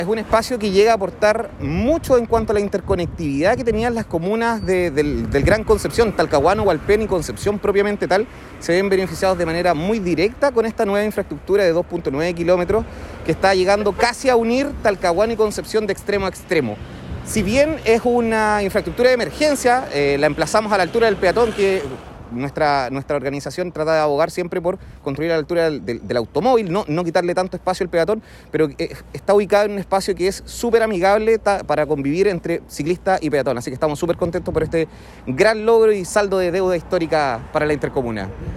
Es un espacio que llega a aportar mucho en cuanto a la interconectividad que tenían las comunas del Gran Concepción, Talcahuano, Hualpén y Concepción propiamente tal. Se ven beneficiados de manera muy directa con esta nueva infraestructura de 2.9 kilómetros que está llegando casi a unir Talcahuano y Concepción de extremo a extremo. Si bien es una infraestructura de emergencia, la emplazamos a la altura del peatón, que nuestra organización trata de abogar siempre por construir a la altura del automóvil, no quitarle tanto espacio al peatón, pero está ubicado en un espacio que es súper amigable para convivir entre ciclista y peatón. Así que estamos súper contentos por este gran logro y saldo de deuda histórica para la intercomuna.